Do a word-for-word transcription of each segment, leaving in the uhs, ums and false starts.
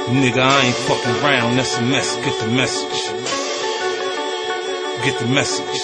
Nigga, I ain't fucking around, that's a mess. Get the message. Get the message.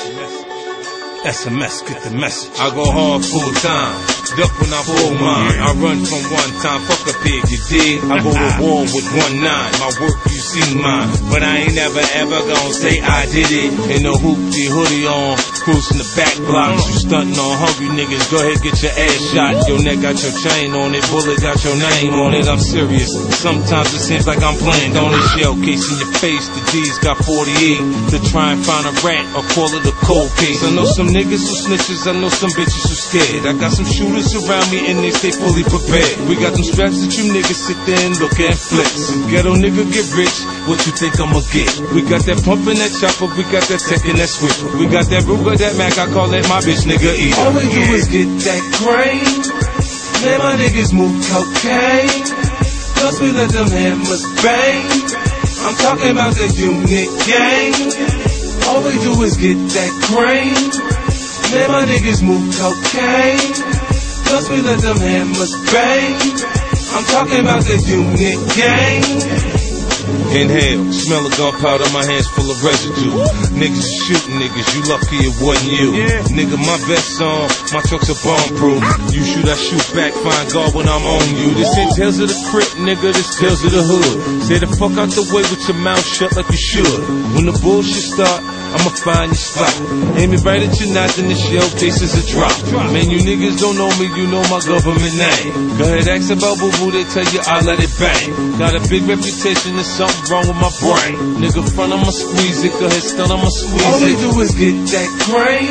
S M S, get the message. I go hard full time, duck when I pull mine. I run from one time, fuck a pig, you dig? I go to war with one nine, my work you see mine. But I ain't never ever gonna say I did it. In the hoopty hoodie on, cruising the back blocks. You stunting on hungry niggas, go ahead get your ass shot. Your neck got your chain on it, bullet got your name on it. I'm serious, sometimes it seems like I'm playing. Don't it shell case in your face, the D's got forty-eight to try and find a rat or call it a cold case. I know some niggas who snitches, I know some bitches who scared. I got some shooters around me and they stay fully prepared. We got them straps that you niggas sit there and look at flex. Ghetto nigga get rich, what you think I'ma get? We got that pump and that chopper, we got that tech and that switcher. We got that Ruger, that Mac, I call that my bitch nigga eater. All we do is get that grain. Man, my niggas move cocaine. Plus we let them hammers bang. I'm talking about the unit gang. All we do is get that grain. Man, my niggas move cocaine. Plus we let them hammers bang. I'm talking about the unit gang. Inhale, smell of gunpowder, my hands full of residue. Niggas shooting niggas, you lucky it wasn't you. Yeah. Nigga, my vest on, my trucks are bomb-proof. You shoot, I shoot back, find God when I'm on you. This ain't Tales of the Crypt, nigga, this Tales of the Hood. Stay the fuck out the way with your mouth shut like you should. When the bullshit start, I'ma find your spot. Aim it right at your knots and the shell case is a drop. Man, you niggas don't know me, you know my government name. Go ahead, ask about boo-boo, they tell you I let it bang. Got a big reputation, there's something wrong with my brain. Nigga front, I'ma squeeze it, go ahead, stun, I'ma squeeze it. All we do is get that grain.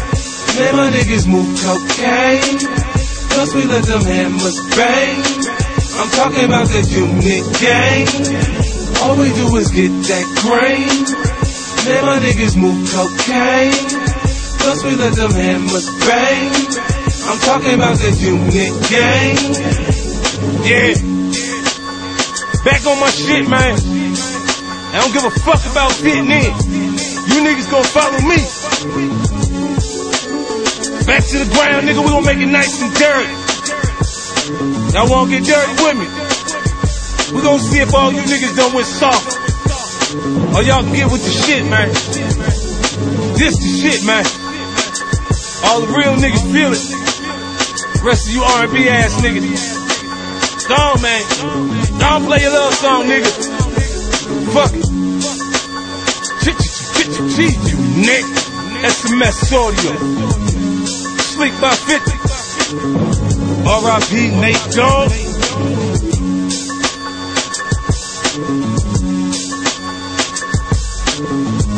Man, my niggas move cocaine. Plus we let them hammers bang. I'm talking about the unit gang. All we do is get that grain. Man, my niggas move cocaine. Plus we let them hammers bang. I'm talking about the unit gang. Yeah. Back on my shit, man. I don't give a fuck about fitting in. You niggas gon' follow me. Back to the ground, nigga, we gon' make it nice and dirty. Y'all wanna get dirty with me? We gon' see if all you niggas done went soft. Or y'all can get with the shit, man. This the shit, man. All the real niggas feel it. Rest of you R and B ass niggas. Go on, man. Don't play your love song, nigga. Fuck it. Ch-ch-ch-ch-ch, you nigga. S M S audio. Sleek by fifty. R I P Nate Dogg.